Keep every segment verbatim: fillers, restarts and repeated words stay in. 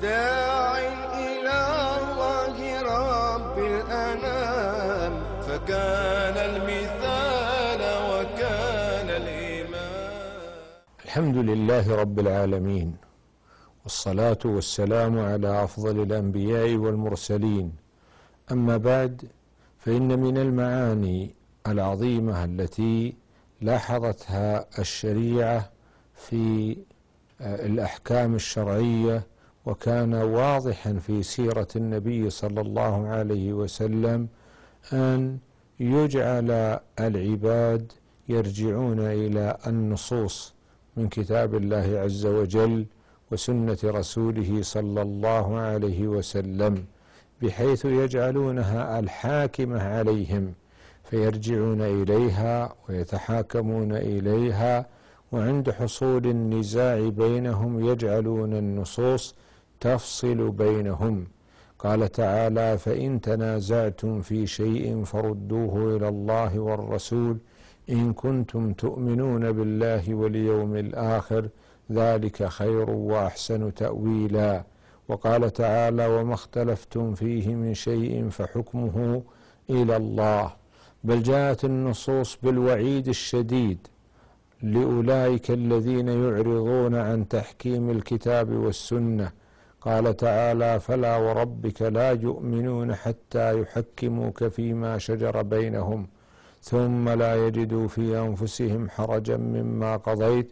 وداع إلى الله رب الأنام، فكان المثال وكان الإمام. الحمد لله رب العالمين، والصلاة والسلام على أفضل الأنبياء والمرسلين. أما بعد، فإن من المعاني العظيمة التي لاحظتها الشريعة في الأحكام الشرعية، وكان واضحا في سيرة النبي صلى الله عليه وسلم، أن يجعل العباد يرجعون إلى النصوص من كتاب الله عز وجل وسنة رسوله صلى الله عليه وسلم، بحيث يجعلونها الحاكمة عليهم، فيرجعون إليها ويتحاكمون إليها، وعند حصول النزاع بينهم يجعلون النصوص تفصل بينهم. قال تعالى: فإن تنازعتم في شيء فردوه إلى الله والرسول إن كنتم تؤمنون بالله واليوم الآخر ذلك خير وأحسن تأويلا. وقال تعالى: وما اختلفتم فيه من شيء فحكمه إلى الله. بل جاءت النصوص بالوعيد الشديد لأولئك الذين يعرضون عن تحكيم الكتاب والسنة. قال تعالى: فلا وربك لا يؤمنون حتى يحكموك فيما شجر بينهم ثم لا يجدوا في أنفسهم حرجا مما قضيت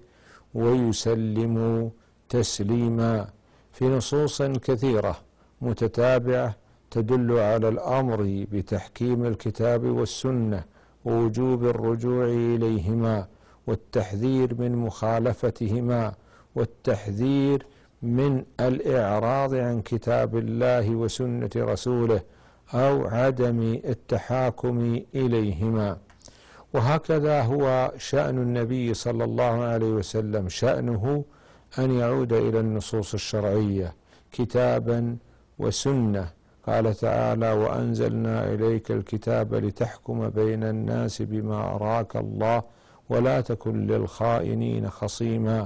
ويسلموا تسليما. في نصوص كثيرة متتابعة تدل على الأمر بتحكيم الكتاب والسنة ووجوب الرجوع إليهما، والتحذير من مخالفتهما، والتحذير من الإعراض عن كتاب الله وسنة رسوله أو عدم التحاكم إليهما. وهكذا هو شأن النبي صلى الله عليه وسلم، شأنه أن يعود إلى النصوص الشرعية كتابا وسنة. قال تعالى: وأنزلنا إليك الكتاب لتحكم بين الناس بما أراك الله ولا تكن للخائنين خصيما.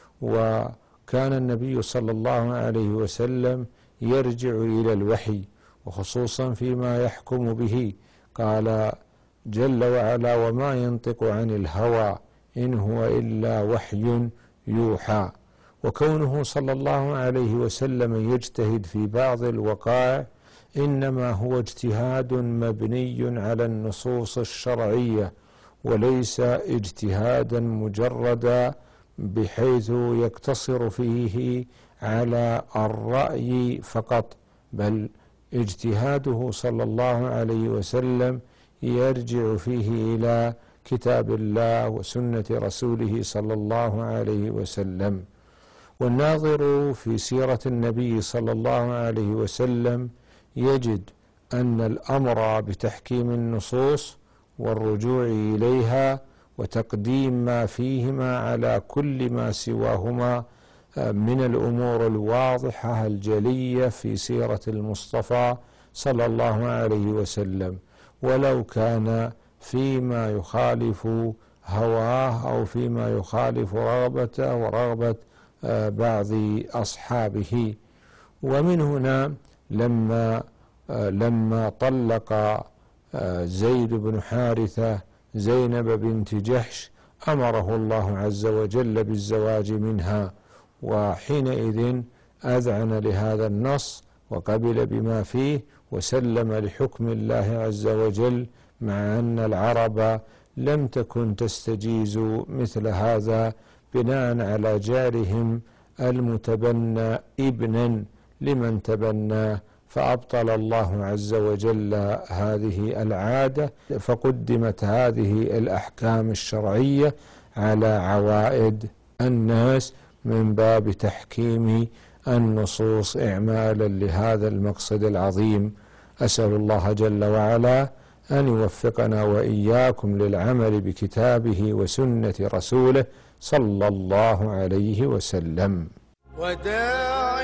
وكان النبي صلى الله عليه وسلم يرجع إلى الوحي، وخصوصا فيما يحكم به. قال جل وعلا: وما ينطق عن الهوى إن هو إلا وحي يوحى. وكونه صلى الله عليه وسلم يجتهد في بعض الوقائع إنما هو اجتهاد مبني على النصوص الشرعية، وليس اجتهادا مجردا بحيث يقتصر فيه على الرأي فقط، بل اجتهاده صلى الله عليه وسلم يرجع فيه إلى كتاب الله وسنة رسوله صلى الله عليه وسلم. والناظر في سيرة النبي صلى الله عليه وسلم يجد أن الأمر بتحكيم النصوص والرجوع إليها وتقديم ما فيهما على كل ما سواهما من الأمور الواضحة الجلية في سيرة المصطفى صلى الله عليه وسلم، ولو كان فيما يخالف هواه أو فيما يخالف رغبته ورغبة بعض أصحابه. ومن هنا لما لما طلق زيد بن حارثة زينب بنت جحش أمره الله عز وجل بالزواج منها، وحينئذ أذعن لهذا النص وقبل بما فيه وسلم لحكم الله عز وجل، مع أن العرب لم تكن تستجيز مثل هذا بناء على جارهم المتبنى ابنا لمن تبناه، فأبطل الله عز وجل هذه العادة، فقدمت هذه الأحكام الشرعية على عوائد الناس من باب تحكيم النصوص إعمالا لهذا المقصد العظيم. أسأل الله جل وعلا أن يوفقنا وإياكم للعمل بكتابه وسنة رسوله صلى الله عليه وسلم. وداع